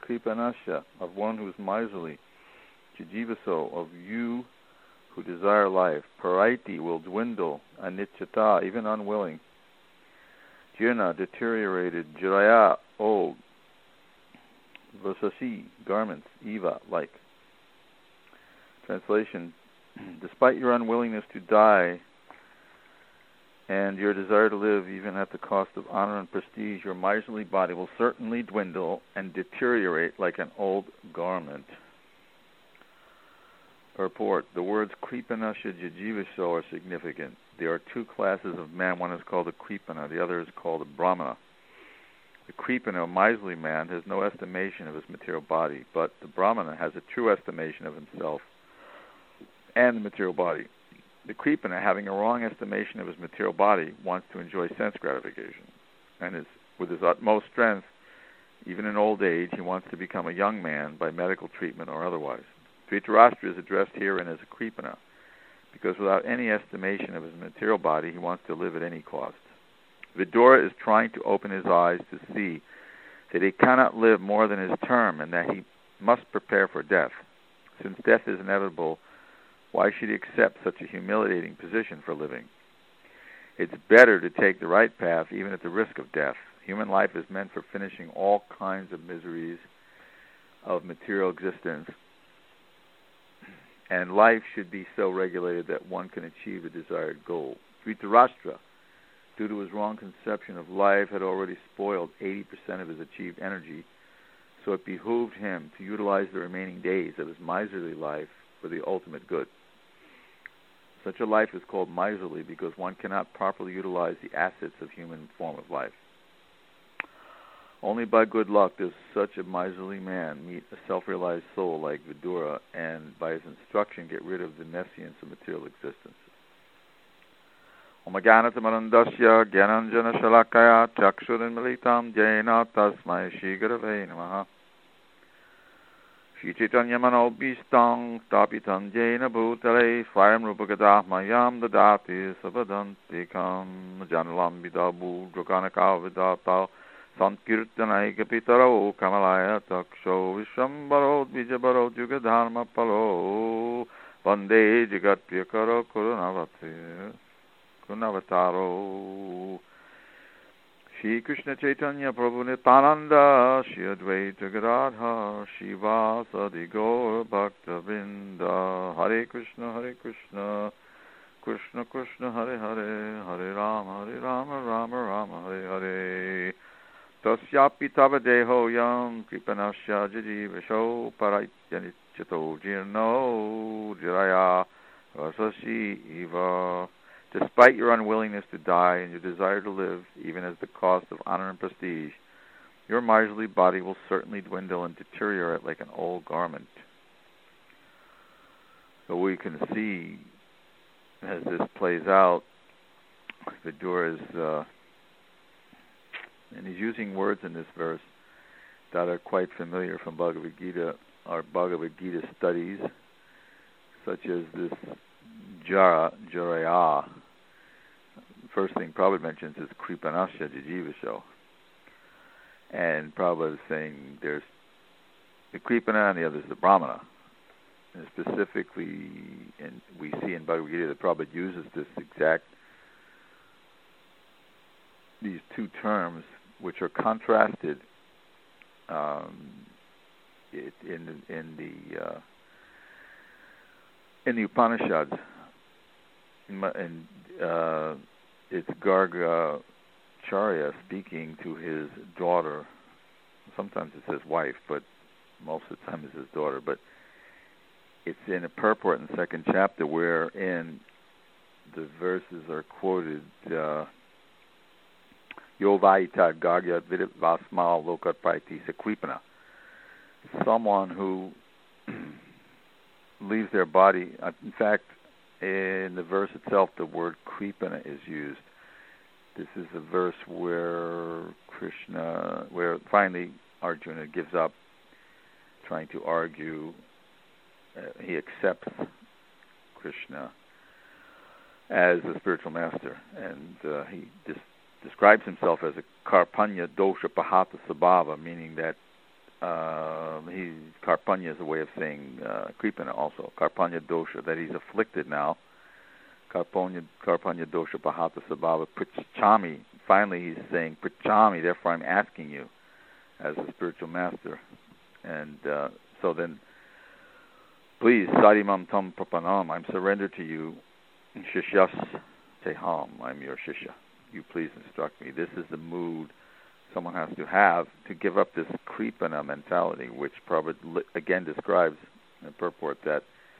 Kripanasya, of one who is miserly, Jijivaso, of you who desire life, Paraiti will dwindle, Anityata, even unwilling, Jirna, deteriorated, Jiraya, old, Vasasi, garments, Eva, like. Translation, despite your unwillingness to die and your desire to live even at the cost of honor and prestige, your miserly body will certainly dwindle and deteriorate like an old garment. Purport, the words Kripanasya Jijivaso are significant. There are two classes of man. One is called a Kripana, the other is called a Brahmana. The Kripana, a miserly man, has no estimation of his material body, but the Brahmana has a true estimation of himself and the material body. The Kripana, having a wrong estimation of his material body, wants to enjoy sense gratification, and with his utmost strength, even in old age, he wants to become a young man by medical treatment or otherwise. Dhritarashtra is addressed herein as a Kripana, because without any estimation of his material body, he wants to live at any cost. Vidura is trying to open his eyes to see that he cannot live more than his term and that he must prepare for death. Since death is inevitable, why should he accept such a humiliating position for living? It's better to take the right path even at the risk of death. Human life is meant for finishing all kinds of miseries of material existence, and life should be so regulated that one can achieve the desired goal. Dhritarashtra, due to his wrong conception of life, had already spoiled 80% of his achieved energy, so it behooved him to utilize the remaining days of his miserly life for the ultimate good. Such a life is called miserly because one cannot properly utilize the assets of human form of life. Only by good luck does such a miserly man meet a self-realized soul like Vidura and, by his instruction, get rid of the nescience of material existence. Om Jnanatamandasya Gyananjana Shalakaya Chakshurinmilitam Jena Tasmai Shri Gurave Namaha Shri Chaitanya Manobhishtam Stapitam Jena Bhutale Swayam Rupagadah Mayam Dadati Sabadantikam Janalam Vidabu Drakanaka Vidata Sankirtanaika Pitaro Kamalaya Taksho Vishambaro Vijabaro Jugadharma Palo Vande Jagat Priyakaro Kurunavati Kunavataro Shri Krishna Chaitanya Prabhu Nityananda Shri Advaita Gadadhar Shiva Sadi Gaur Bhakta Vrinda Hare Krishna Krishna Krishna Hare Hare Hare Rama Rama Rama Hare Hare Tasyapi Tava Deho Yam Kripanasya Jajivasho Paraityanityato Jirno Jiraya Rasasi Eva. Despite your unwillingness to die and your desire to live, even at the cost of honor and prestige, your miserly body will certainly dwindle and deteriorate like an old garment. So we can see, as this plays out, Vidura is, and he's using words in this verse that are quite familiar from Bhagavad Gita, our Bhagavad Gita studies, such as this Jaraya. First thing Prabhupada mentions is Kripanasya Jijivasho. And Prabhupada is saying there's the Kripana and the other is the Brahmana. And specifically, and we see in Bhagavad Gita that Prabhupada uses these two terms, which are contrasted in the Upanishads. It's Gargacharya speaking to his daughter. Sometimes it says wife, but most of the time it's his daughter. But it's in a purport in the second chapter wherein the verses are quoted. Yo vaita Gargya vidit vasmal lokat praiti sakripana. Someone who leaves their body. In fact, in the verse itself, the word kripana is used. This is a verse where finally Arjuna gives up trying to argue. He accepts Krishna as the spiritual master, and he describes himself as a karpanya dosha pahata sabhava, meaning that Karpanya is a way of saying Kripana also. Karpanya dosha, that he's afflicted now. Karpanya dosha pahata sabhava prichami. Finally, he's saying prichami. Therefore, I'm asking you, as a spiritual master. And so then, please, sadimam tam prapanam. I'm surrendered to you. Shishyas teham. I'm your shishya. You please instruct me. This is the mood someone has to have to give up this kripana mentality, which Prabhupada again describes in the purport that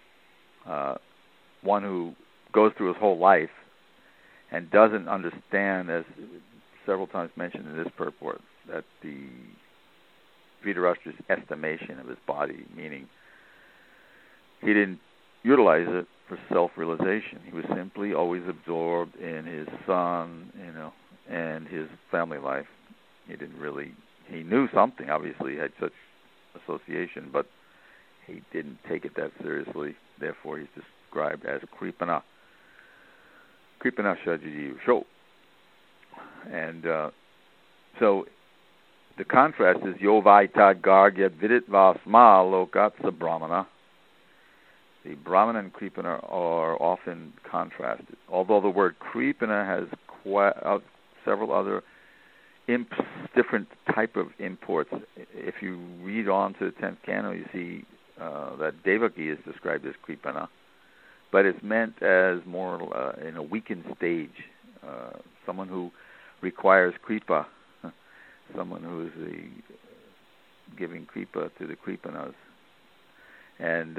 one who goes through his whole life and doesn't understand, as several times mentioned in this purport, that the Dhritarashtra's estimation of his body, meaning he didn't utilize it for self-realization. He was simply always absorbed in his son, and his family life. He knew something, obviously, he had such association, but he didn't take it that seriously. Therefore, he's described as Kripana. Kripana Shajijiv Sho. And so the contrast is Yovaita Gargya Vidit Vasma Lokatsa Brahmana. The Brahmana and Kripana are often contrasted, although the word Kripana has several other different type of imports. If you read on to the 10th canto, you see that Devaki is described as Kripana, but it's meant as more in a weakened stage, someone who requires Kripa, someone who is giving Kripa to the Kripanas. And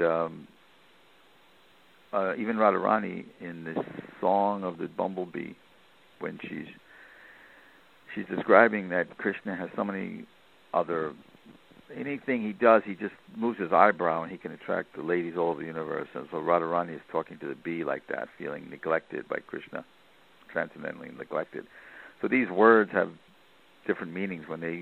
even Radharani, in this song of the bumblebee, when she's describing that Krishna has so many other, anything he does, he just moves his eyebrow and he can attract the ladies all over the universe. And so Radharani is talking to the bee like that, feeling neglected by Krishna, transcendently neglected. So these words have different meanings when they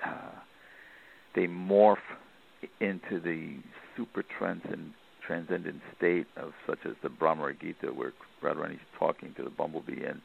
morph into the super transcendent state of such as the Brahma Gita, where Radharani is talking to the bumblebee, and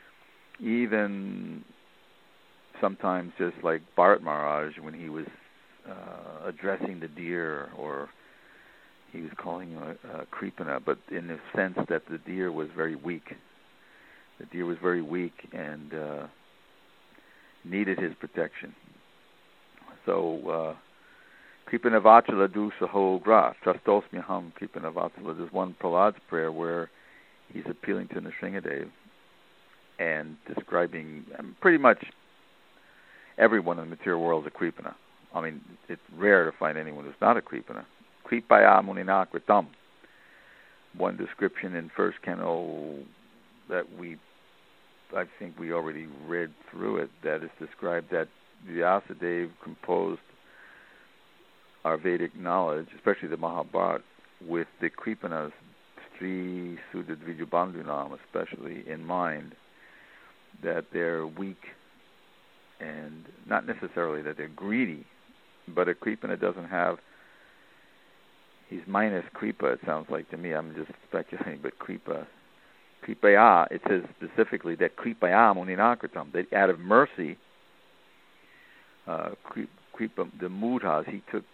even sometimes just like Bharat Maharaj when he was addressing the deer, or he was calling him a Kripana, but in the sense that the deer was very weak. The deer was very weak and needed his protection. So, Kripana Vachala Du Saho Gra, Trastosmyaham Kripana Vachala. There's one Prahlad's prayer where he's appealing to Nrsingadev and describing pretty much everyone in the material world is a Kripana. I mean, it's rare to find anyone who's not a Kripana. Kripaya Munina Kritam. One description in first canto that I think we already read through it, that is described that Vyasadeva composed our Vedic knowledge, especially the Mahabharata, with the Kripanas, Sri Sudha Dvijabandhunam especially, in mind, that they're weak and not necessarily that they're greedy, but a Kripana doesn't have, he's minus Kripa, it sounds like to me, I'm just speculating, but Kripaya, it says specifically that Kripaya Muninakritam, that out of mercy, Kripa, the Mudhas, he took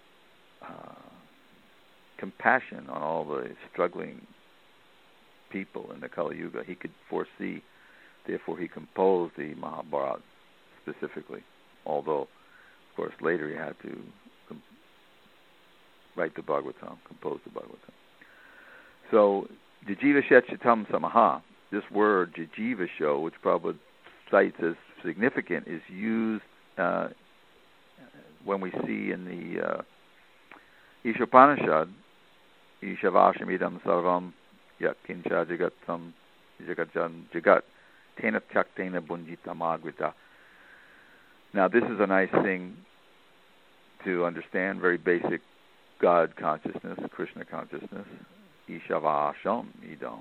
compassion on all the struggling people in the Kali Yuga. He could foresee, therefore he composed the Mahabharata specifically, although, of course, later he had to write the Bhagavatam, compose the Bhagavatam. So, Jijiva Shetchitam Samaha, this word, Jijiva Sho, which Prabhupada cites as significant, is used when we see in the Ishopanishad, Ishavashamidam Sarvam Yat Kincha Jagatam Jagat Tena Tyaktena Bunjita Magvita. Now this is a nice thing to understand, very basic God consciousness, Krishna consciousness, Ishavasham Idam,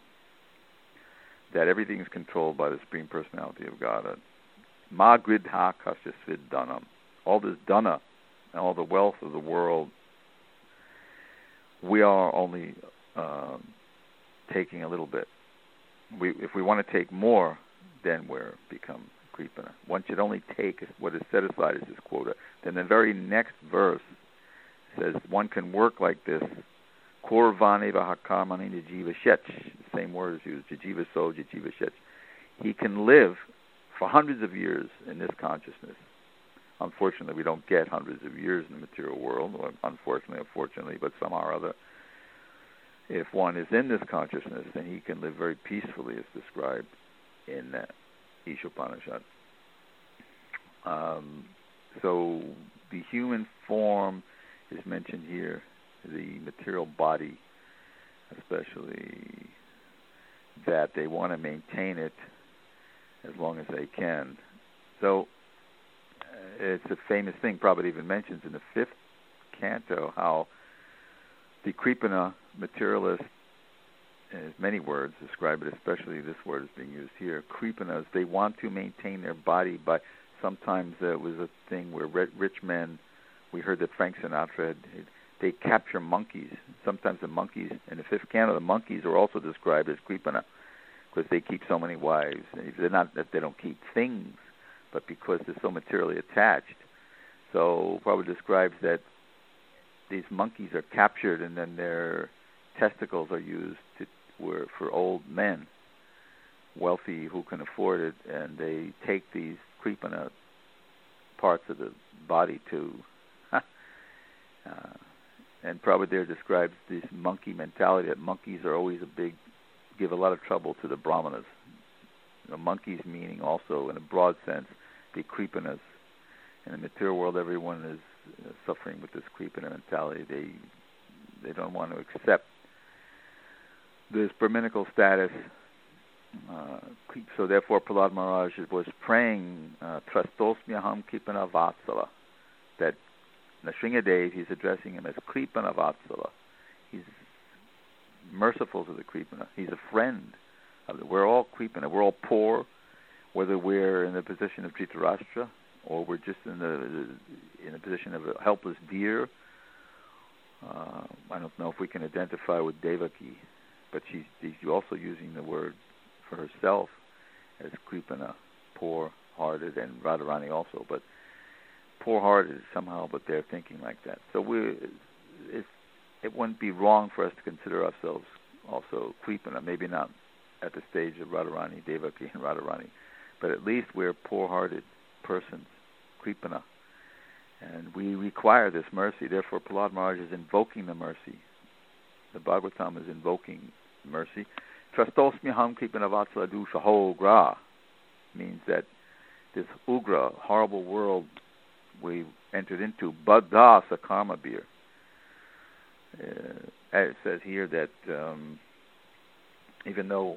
that everything is controlled by the Supreme Personality of God. Magridha Kasyasvid Dhanam. All this dhana and all the wealth of the world, we are only taking a little bit. If we want to take more, then we're become Kripana. One should only take what is set aside as his quota. Then the very next verse says one can work like this. Korvane vahakamani jiva shech. Same word is used. Jiva so, jiva shech. He can live for hundreds of years in this consciousness. Unfortunately, we don't get hundreds of years in the material world. Or unfortunately or fortunately, but somehow or other, if one is in this consciousness, then he can live very peacefully, as described in Ishopanishad. So the human form is mentioned here, the material body, especially, that they want to maintain it as long as they can. So it's a famous thing. Prabhupada even mentions in the 5th canto how the Kripana materialists, in many words, describe it, especially this word is being used here, Kripanas, they want to maintain their body by, sometimes it was a thing where rich men, we heard that Frank Sinatra, they capture monkeys. Sometimes the monkeys, in the 5th canto, the monkeys are also described as Kripana, because they keep so many wives. They're not that they don't keep things, but because they're so materially attached. So Prabhupada describes that these monkeys are captured and then their testicles are used for old men, wealthy who can afford it, and they take these Kripana parts of the body to and Prabhupada there describes this monkey mentality, that monkeys are always give a lot of trouble to the brahmanas. Monkeys meaning also, in a broad sense, the Kripanas. In the material world, everyone is suffering with this Kripana mentality. They don't want to accept this Brahminical status. So therefore, Prahlad Maharaj was praying, Trastosmyaham Kripana Vatsala, that Nrsingadev, he's addressing him as Kripana Vatsala. He's merciful to the Kripana. He's a friend. We're all Kripana. We're all poor, whether we're in the position of Dhritarashtra or we're just in the position of a helpless deer. I don't know if we can identify with Devaki, but she's also using the word for herself as Kripana, poor-hearted, and Radharani also, but poor-hearted somehow, but they're thinking like that. So it wouldn't be wrong for us to consider ourselves also Kripana, maybe not at the stage of Radharani, Devaki, and Radharani, but at least we're poor-hearted persons, Kripana, and we require this mercy. Therefore, Prahlad Maharaj is invoking the mercy. The Bhagavatam is invoking mercy. Trastosmyaham Kripana Vatsala Dusha Hogra means that this ugra, horrible world we entered into, Baddha Sakarma Bir. It says here that even though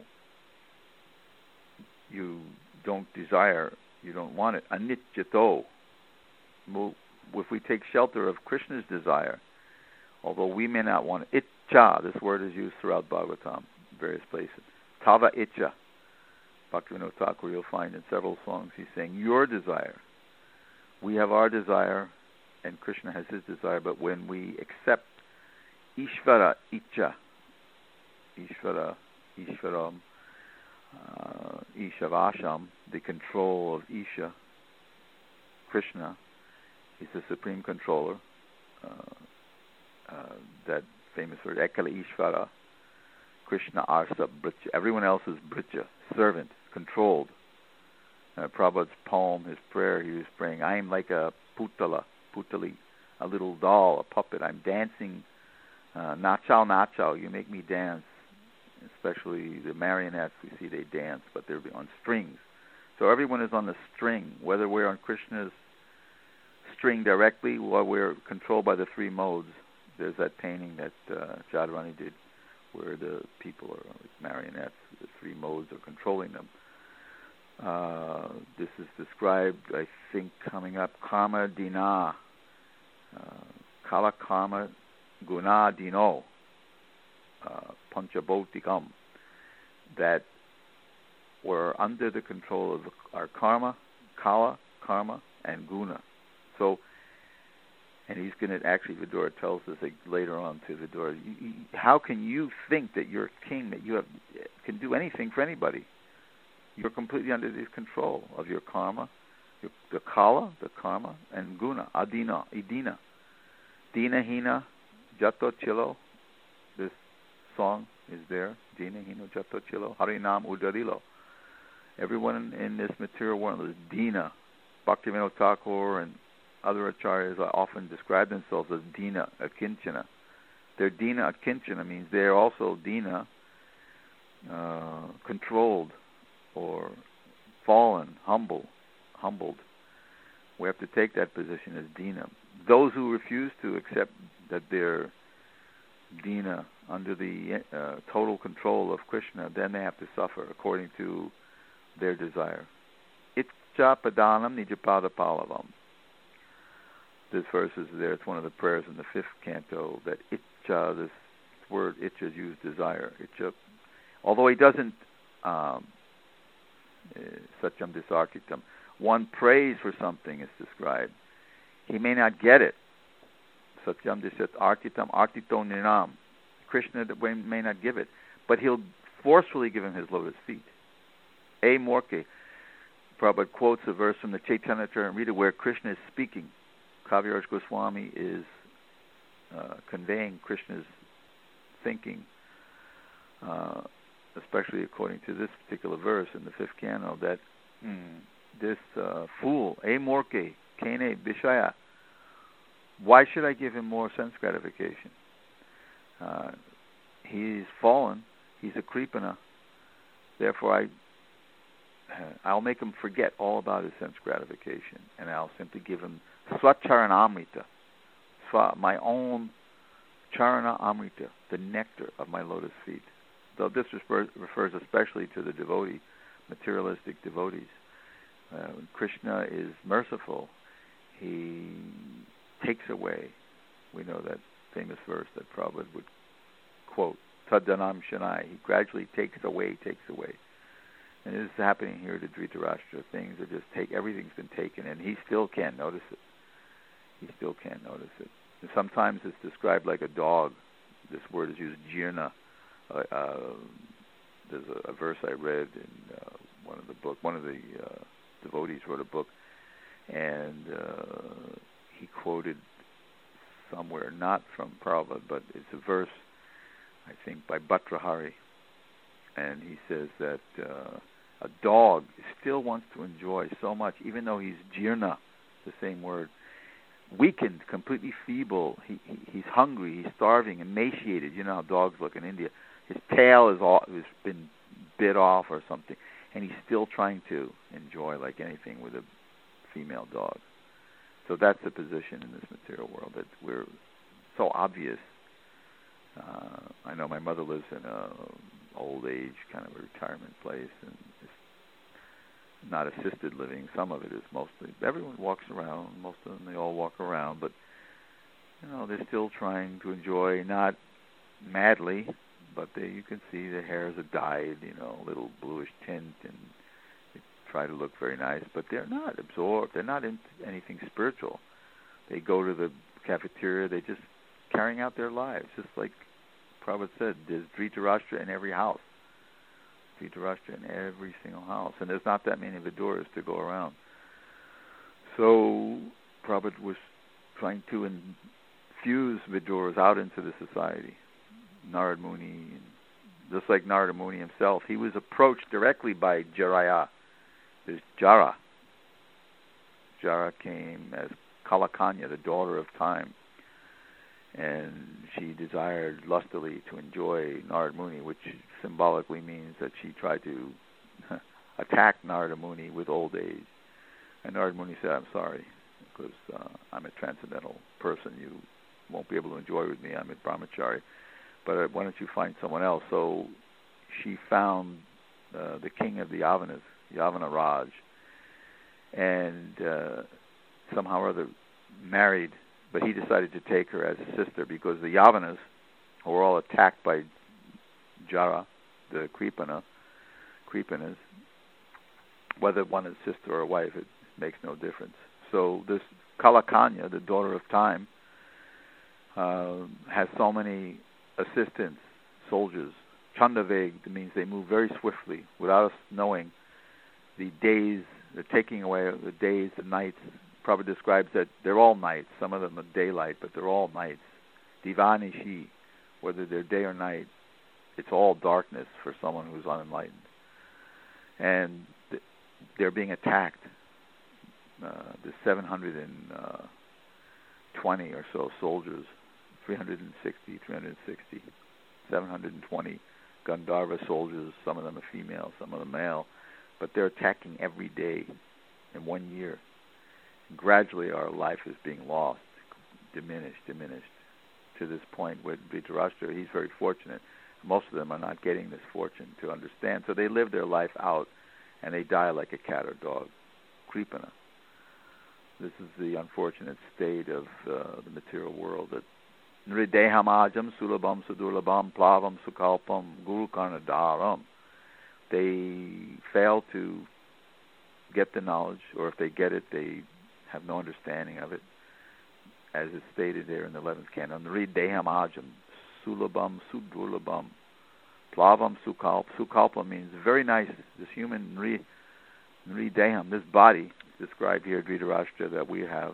you don't desire, you don't want it, anityato, if we take shelter of Krishna's desire, although we may not want it, itcha, this word is used throughout Bhagavatam, various places, tava itcha, Bhaktivinoda Thakur you'll find in several songs, he's saying, your desire. We have our desire, and Krishna has his desire, but when we accept Ishvara Icha, Ishvaram, Ishavasham, the control of Isha, Krishna, he's the supreme controller, that famous word, Ekala Ishvara, Krishna Arsa Brija, everyone else is Brija, servant, controlled. Prabhupada's poem, his prayer, he was praying, I am like a putali, a little doll, a puppet. I'm dancing, nachao, you make me dance. Especially the marionettes, we see they dance, but they're on strings. So everyone is on the string, whether we're on Krishna's string directly or we're controlled by the three modes. There's that painting that Jadharani did where the people are like marionettes, the three modes are controlling them. This is described, I think, coming up, karma dina, kala karma guna dino, panchabhotikam, that we're under the control of our karma, kala, karma, and guna. So, and he's going to, actually Vidura tells us later on to Vidura, how can you think that you're king, that you can do anything for anybody? You're completely under the control of your karma, the kala, the karma, and guna, idina. Dina Hina Jato Chilo. This song is there. Dina Hina Jato Chilo. Harinam Udarilo. Everyone in this material world is Dina. Bhaktivinoda Thakur and other acharyas often describe themselves as Dina Akinchana. Their Dina Akinchana means they are also Dina, controlled or fallen, humbled. We have to take that position as Dina. Those who refuse to accept that they're Dina under the total control of Krishna, then they have to suffer according to their desire. Itcha padanam nijapada palavam. This verse is there. It's one of the prayers in the 5th canto. That itcha, this word itcha is used, desire. Itcha, although he doesn't satyam disarkitam. One prays for something is described. He may not get it. Satyam disat arkitam artito ninam. Krishna may not give it, but he'll forcefully give him his lotus feet. A Morke. Prabhupada quotes a verse from the Chaitanya Charitamrita where Krishna is speaking. Kaviraj Goswami is conveying Krishna's thinking, especially according to this particular verse in the 5th canto, that this fool, A Morke, Kene Bishaya, why should I give him more sense gratification? He's fallen, he's a Kripana, therefore I'll make him forget all about his sense gratification, and I'll simply give him Swacharanamrita, my own Charana Amrita, the nectar of my lotus feet. Though this refers especially to the devotee, materialistic devotees. When Krishna is merciful, he takes away. We know that famous verse that Prabhupada would quote, Taddanam Shanai. He gradually takes away. And this is happening here to Dhritarashtra. Things are just everything's been taken, and he still can't notice it. And sometimes it's described like a dog. This word is used, jirna. There's a verse I read in one of the devotees wrote a book, and he quoted somewhere, not from Prabhupada, but it's a verse, I think, by Bhatrahari. And he says that a dog still wants to enjoy so much, even though he's jirna, the same word, weakened, completely feeble. He's hungry, he's starving, emaciated. You know how dogs look in India. His tail has been bit off or something, and he's still trying to enjoy like anything with a female dog. So that's the position in this material world, that we're so obvious. I know my mother lives in a old age kind of a retirement place, and it's not assisted living. Some of it is mostly, everyone walks around, most of them, they all walk around, but they're still trying to enjoy, not madly, but you can see their hairs are dyed, a little bluish tint, and they try to look very nice, but they're not absorbed, they're not into anything spiritual. They go to the cafeteria, they're just carrying out their lives, just like Prabhupada said, there's Dhritarashtra in every house. Dhritarashtra in every single house. And there's not that many Viduras to go around. So Prabhupada was trying to infuse Viduras out into the society. Narad Muni, just like Narada Muni himself, he was approached directly by Jaraya. There's Jara. Jara came as Kalakanya, the daughter of time. And she desired lustily to enjoy Narada Muni, which symbolically means that she tried to attack Narada Muni with old age. And Narada Muni said, I'm sorry, because I'm a transcendental person. You won't be able to enjoy with me. I'm a brahmachari. But why don't you find someone else? So she found the king of the Yavanas, Yavana Raj, and somehow or other married. But he decided to take her as a sister because the Yavanas, who were all attacked by Jara, the Kripanas, whether one is sister or wife, it makes no difference. So this Kalakanya, the daughter of time, has so many assistants, soldiers. Chandaveg means they move very swiftly without us knowing. The days, they're taking away the days, the nights, Prabhupada describes that they're all nights. Some of them are daylight, but they're all nights. Divanishi, whether they're day or night, it's all darkness for someone who's unenlightened. And they're being attacked. The 720 or so soldiers, 360, 720 Gandharva soldiers, some of them are female, some of them male, but they're attacking every day in 1 year. And gradually our life is being lost, diminished, to this point with Dhritarashtra. He's very fortunate. Most of them are not getting this fortune to understand, so they live their life out, and they die like a cat or dog. Kripana. This is the unfortunate state of the material world, that Nrideham sulabam sudurlabam plavam sukalpam guru karnadaram. They fail to get the knowledge, or if they get it, they have no understanding of it, as is stated there in the 11th canto. Nrideham sulabam sudurlabam plavam sukalpam. Sukalpa means very nice. This human Nrideham, this body described here, Dhritarashtra, that we have,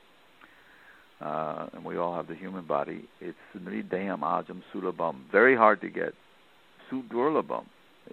and we all have the human body. It's Nrideham ajam sulabam, very hard to get. Sudurlabam,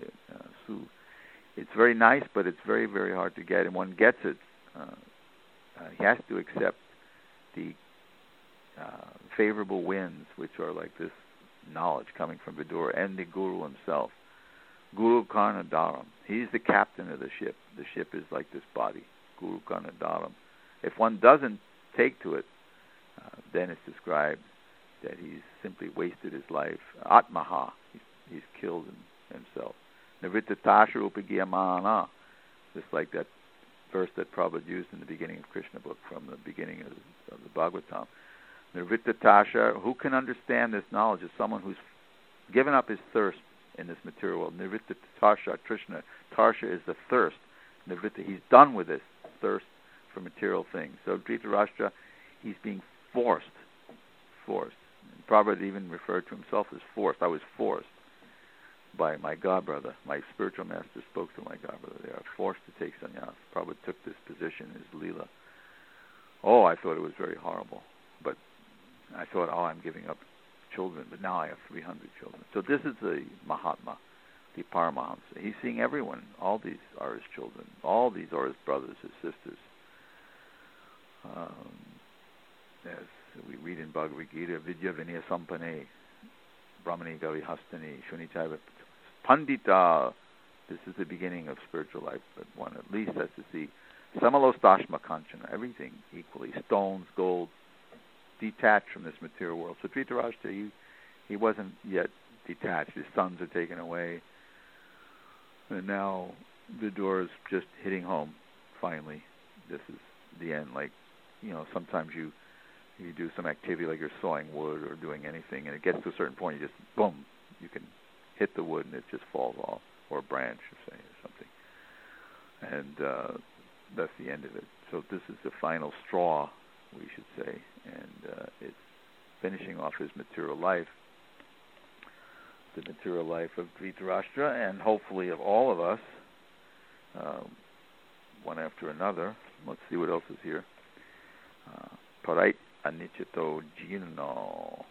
it's very nice, but it's very, very hard to get. And one gets it, he has to accept the favorable winds, which are like this knowledge coming from Vidura, and the Guru himself. Guru Karnadaram. He's the captain of the ship. The ship is like this body. Guru Karnadaram. If one doesn't take to it, then it's described that he's simply wasted his life. Atmaha. He's killed himself. Nivrittatasha upagiyamana. Just like that verse that Prabhupada used in the beginning of Krishna book, from the beginning of the Bhagavatam. Nivrittatasha. Who can understand this knowledge? Is someone who's given up his thirst in this material world. Nivritta Tarsha, Krishna. Tarsha is the thirst. Nivritta, he's done with this thirst for material things. So Dhritarashtra, he's being forced. And Prabhupada even referred to himself as forced. I was forced by my godbrother. My spiritual master spoke to my godbrother. They are forced to take sannyas. Prabhupada took this position as Leela. Oh, I thought it was very horrible. But I thought, I'm giving up children, but now I have 300 children. So this is the Mahatma, the Paramahamsa. He's seeing everyone. All these are his children. All these are his brothers, his sisters. As we read in Bhagavad Gita, Vidya Vinaya Sampane, Brahmani Gavi Hastani, Shunichaiva Pandita. This is the beginning of spiritual life, but one at least has to see Samalostashma Kanchana, everything equally, stones, gold, detached from this material world. So Dhritarashtra, he wasn't yet detached. His sons are taken away, and now Vidura is just hitting home. Finally, this is the end. Like, sometimes you do some activity like you're sawing wood or doing anything, and it gets to a certain point, you just boom, you can hit the wood and it just falls off, or a branch, say, or something, and that's the end of it. So this is the final straw, we should say, and it's finishing off his material life, the material life of Dhritarashtra, and hopefully of all of us, one after another. Let's see what else is here. Parait anichito jino.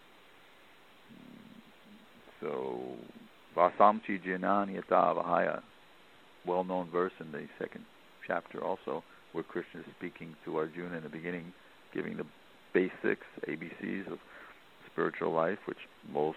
So, vasamchi jinani yata vahaya, well-known verse in the second chapter also, where Krishna is speaking to Arjuna in the beginning, giving the basics, ABCs of spiritual life, which most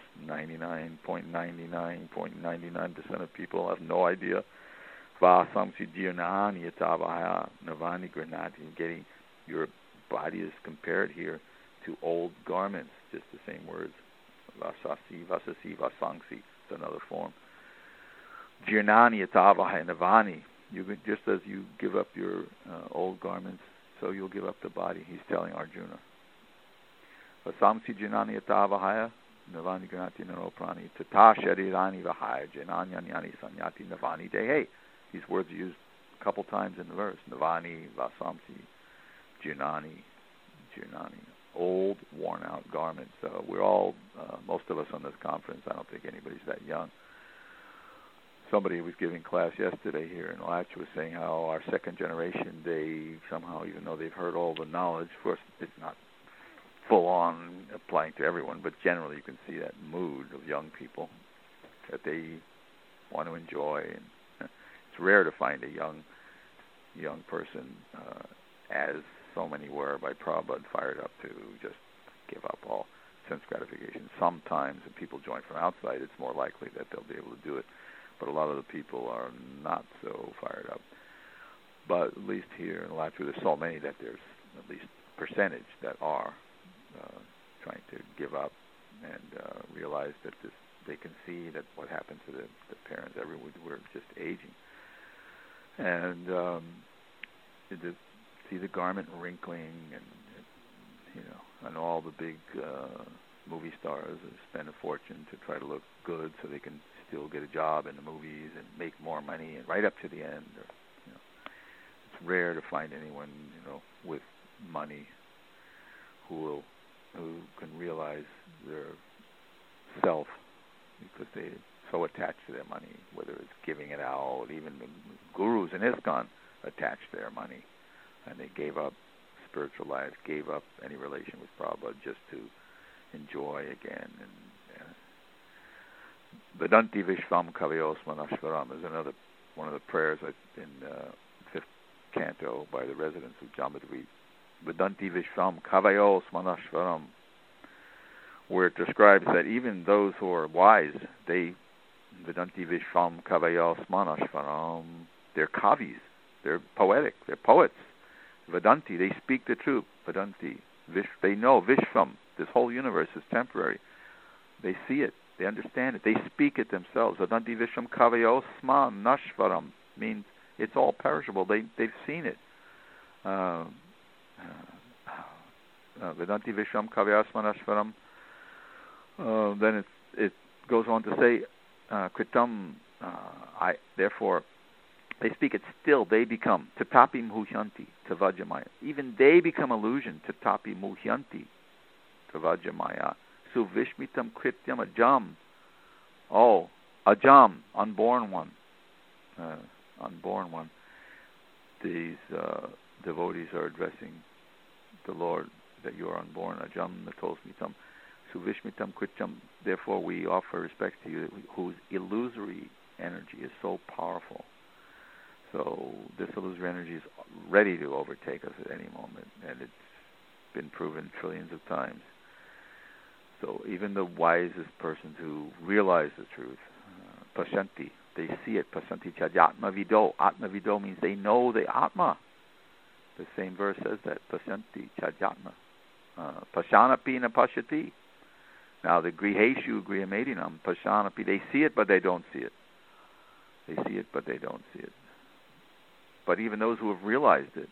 99.99% of people have no idea. Vasamsi jirnani yatavaya navani granati. Getting your body is compared here to old garments, just the same words. Vasasi, vasasi, vasangsi. It's another form. Jirnani yatavaya navani. Just as you give up your old garments, so you'll give up the body. He's telling Arjuna. Vasamsi jinani yatavahaya navani granati nano prani tata sharirani vahaya jananyanyani sanyati navani dehe. These words are used a couple times in the verse. Navani, vasamsi, jinani, old, worn-out garments. We're all, most of us on this conference, I don't think anybody's that young. somebody was giving class yesterday here in Latch was saying how our second generation, they somehow, even though they've heard all the knowledge, of course it's not full on applying to everyone, but generally you can see that mood of young people that they want to enjoy. And it's rare to find a young person, as so many were by Prabhupada, fired up to just give up all sense gratification. Sometimes if people join from outside, it's more likely that they'll be able to do it. But a lot of the people are not so fired up. But at least here in Latvia, there's so many that there's at least a percentage that are trying to give up and realize that they can see that what happened to the parents. We're just aging. And to see the garment wrinkling and all the big movie stars spend a fortune to try to look good so they can still get a job in the movies and make more money and right up to the end. It's rare to find anyone with money who can realize their self, because they're so attached to their money, whether it's giving it out. Even the gurus in ISKCON attached their money, and they gave up spiritual life, gave up any relation with Prabhupada just to enjoy again. And Vedanti Vishvam Kavayos Manashvaram is another one of the prayers in fifth canto by the residents of Jambudvip. Vedanti Vishvam Kavayos Manashvaram, where it describes that even those who are wise, they Vedanti Vishvam Kavayos Manashvaram, they're kavis, they're poetic, they're poets. Vedanti, they speak the truth. Vedanti, they know Vishvam, this whole universe is temporary. They see it, they understand it, they speak it themselves. Vedanti Vishvam Kavayos Manashvaram means it's all perishable. They've seen it. Vedanti Vishvam Kavayos Manashvaram. Then it goes on to say, Kritam, therefore, they speak it still, they become, tatapi muhyanti, tavajamaya. Even they become illusion, tatapi muhyanti, tavajamaya. Suvishmitam krityam ajam. Oh, ajam, unborn one. Unborn one. These devotees are addressing the Lord, that you are unborn, ajam natosmitam. Suvishmitam krityam, therefore we offer respect to you, whose illusory energy is so powerful. So this illusory energy is ready to overtake us at any moment, and it's been proven trillions of times. So even the wisest persons who realize the truth, pashanti, they see it. Pashanti chajatma vido. Atma vido means they know the Atma. The same verse says that. Pashanti chajatma. Pashanapi na pashati. Now the griheshu grihamedinam, pashanapi, they see it but they don't see it. They see it but they don't see it. But even those who have realized it,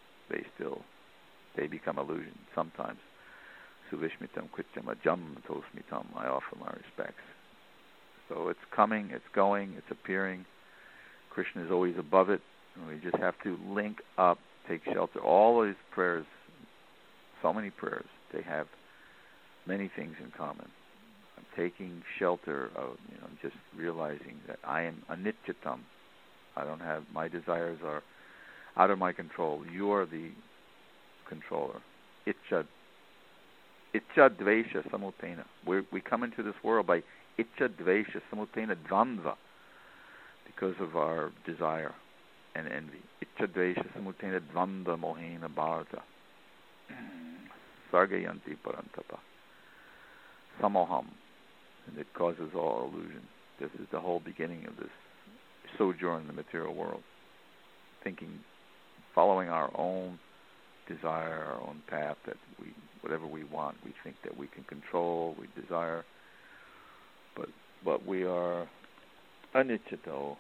they become illusion sometimes. Suvishmitam krityam ajam tosmitam, I offer my respects. So it's coming, it's going, it's appearing. Krishna is always above it, and we just have to link up, take shelter. All of these prayers, so many prayers, they have many things in common. I'm taking shelter of, just realizing that I am anityatam. I don't have, my desires are out of my control. You are the controller. Itcha dvesha samutena. We come into this world by itcha dvesha samutena dvandva, because of our desire and envy. Itcha dvesha samutena dvandva mohena bharata. Sargayanti parantapa. Samoham. And it causes all illusion. This is the whole beginning of this sojourn in the material world. Thinking, following our own desire, our own path, that whatever we want, we think that we can control, we desire. But we are aniccato.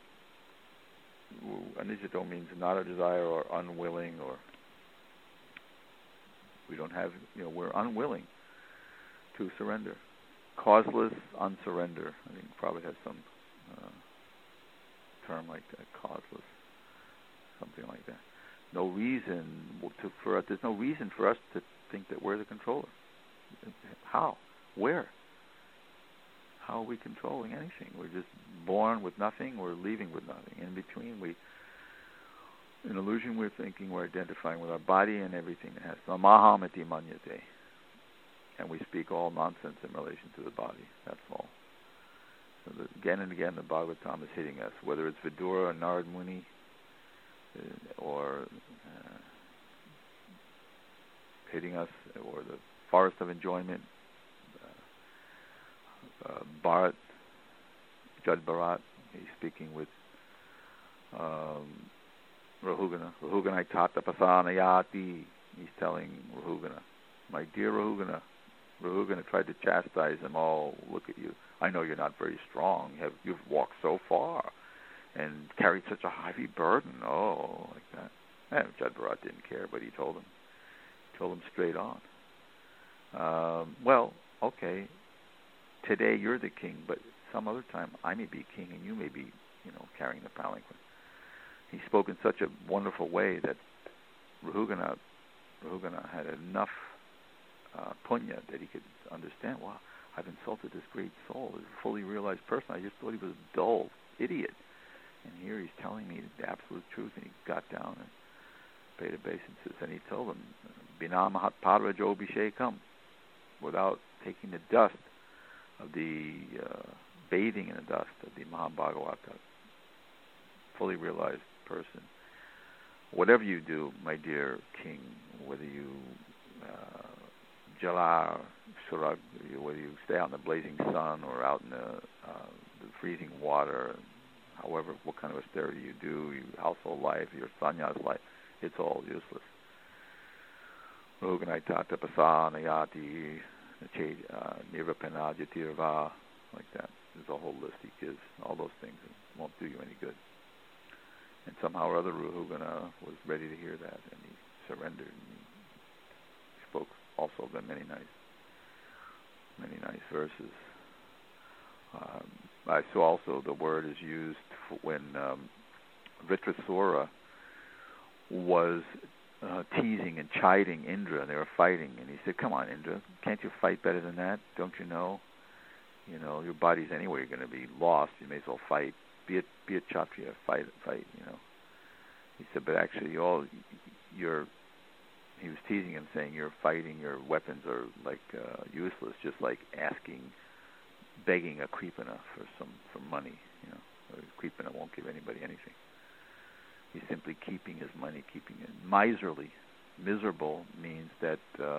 Aniccato means not a desire or unwilling, or we don't have, we're unwilling to surrender. Causeless unsurrender. I think Prabhupada has some term like that, causeless, something like that. No reason for us. There's no reason for us to think that we're the controller. How? Where? how are we controlling anything? We're just born with nothing, we're leaving with nothing. In between, in illusion, we're thinking, we're identifying with our body and everything that has. So, mahamati manyate. And we speak all nonsense in relation to the body. That's all. So again and again, the Bhagavatam is hitting us, whether it's Vidura or Narad Muni, or hitting us, or the forest of enjoyment, Bharat, Jad Bharat, he's speaking with Rahugana. Rahugana tata pasanayati. He's telling Rahugana, my dear Rahugana. Rahugana tried to chastise him. Oh, look at you. I know you're not very strong. You've walked so far and carried such a heavy burden. Oh, like that. And Jad Bharat didn't care, but he told him straight on. Well, okay, today you're the king, but some other time I may be king and you may be, carrying the palanquin. He spoke in such a wonderful way that Rahugana had enough punya that he could understand, wow, I've insulted this great soul, this fully realized person. I just thought he was a dull idiot. And here he's telling me the absolute truth, and he got down and paid obeisances, and he told him, Bina Mahat Padrajo Abhishekam, without taking the dust of the, bathing in the dust of the Mahabhagavata, fully realized person. Whatever you do, my dear king, whether you Jala, Surag, whether you stay out in the blazing sun or out in the freezing water, however, what kind of austerity you do, your household life, your sannyas life, it's all useless. Roganaytata pasanayati nirvapanajatirva, like that. There's a whole list he gives. All those things won't do you any good. And somehow or other, Rahugana was ready to hear that, and he surrendered. And he spoke also of many nice verses. I saw also the word is used when Vritrasura was teasing and chiding Indra, and they were fighting, and he said, "Come on, Indra, can't you fight better than that? Don't you know? Your body's anyway going to be lost. You may as well fight. Be a Kshatriya, fight. He said, but actually, he was teasing him, saying, "You're fighting. Your weapons are like useless, just like begging a Kripana for money. A Kripana won't give anybody anything. He's simply keeping his money, keeping it miserly. Miserable means that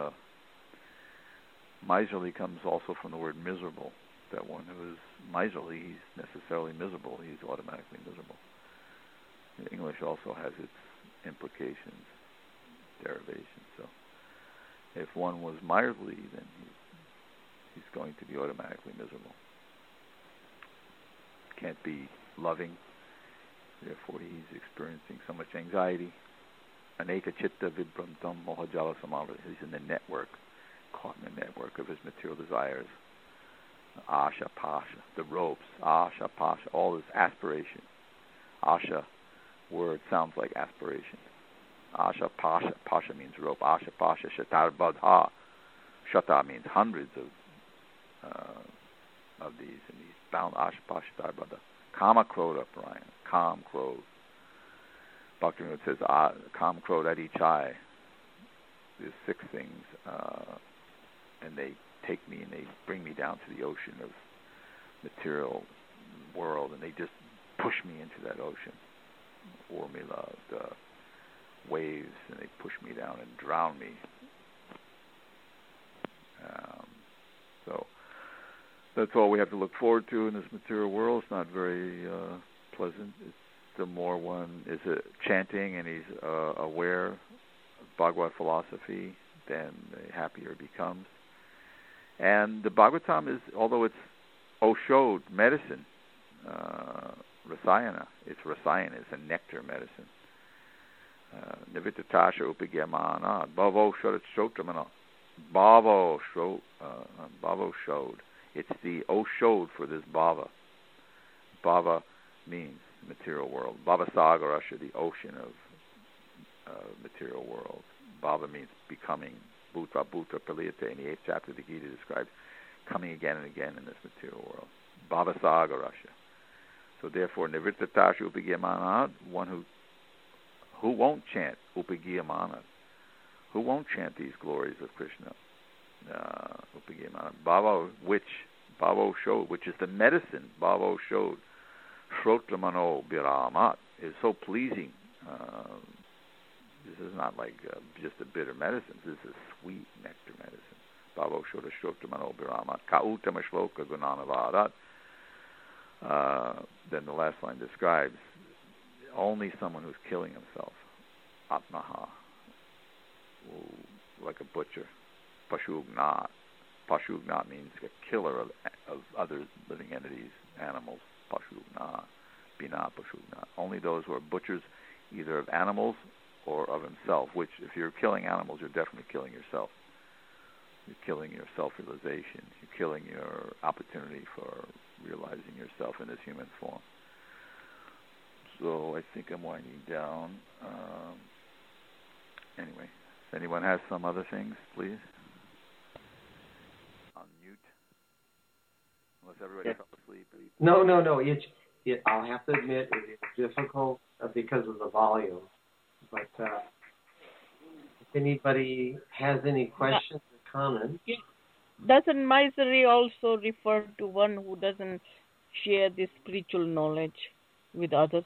miserly comes also from the word miserable. That one who is miserly, he's necessarily miserable. He's automatically miserable. English also has its implications, derivations. So, if one was miserly, then he's going to be automatically miserable. Can't be loving. Therefore, he's experiencing so much anxiety. Aneka chitta vibrantam mohajala samavra. He's in the network, caught in the network of his material desires. Asha, pasha, the ropes. Asha, pasha, all his aspiration. Asha word sounds like aspiration. Asha, pasha. Pasha means rope. Asha, pasha, shatar badha. Shata means hundreds of these, and he's bound. Asha, pasha, shatar badha. Kama Krodha Parayana. Kam Krodha. Bhaktivinoda says, Kam Krodha Adichai. There's 6 things, and they take me and they bring me down to the ocean of material world, and they just push me into that ocean. Urmila, the waves, and they push me down and drown me. So that's all we have to look forward to in this material world. It's not very pleasant. The more one is chanting and he's aware of Bhagavad philosophy, then the happier he becomes. And the Bhagavatam is, although it's Oshod, medicine, Rasayana, it's Rasayana, it's a nectar medicine. Nivitatasha upigyamana, Bhavo Shodamana, Bhavo Shod. It's the Oshod for this Bhava. Bhava means material world. Bhava Sagarasha, the ocean of material world. Bhava means becoming. Bhuta Paliyate in the 8th chapter of the Gita describes coming again and again in this material world. Bhavasagarasya. So therefore, Nivrittatasha Upagiyamanat, one who won't chant Upagiyamanat, who won't chant these glories of Krishna, Upagiyamanat. Bhavo, which showed, which is the medicine, Bhavo showed, Shrotramano Biramat, is so pleasing. This is not like just a bitter medicine. This is sweet nectar medicine. Bhavo showed Shrotramano Biramat. Kautama Shloka Gunanavadat. Then the last line describes only someone who's killing himself. Atmaha. Like a butcher. Pashugnat. Pashugnat means a killer of other living entities, animals. Pashugnat. Bina Pashugnat. Only those who are butchers either of animals or of himself, which if you're killing animals, you're definitely killing yourself. You're killing your self-realization. You're killing your opportunity for realizing yourself in this human form. So I think I'm winding down. Anyway, if anyone has some other things, please unmute. Unless everybody fell asleep. No. I'll have to admit it is difficult because of the volume. But if anybody has any questions or comments. Doesn't misery also refer to one who doesn't share this spiritual knowledge with others?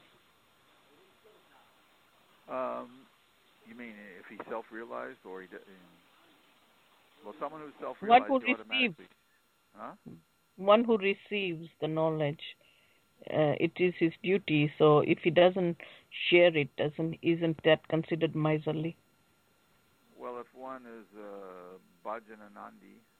You mean if he's self-realized or he doesn't? Well, someone who's self-realized automatically. One who receives the knowledge, it is his duty. So if he doesn't share it, isn't that considered miserly? Well, if one is Bhajananandi,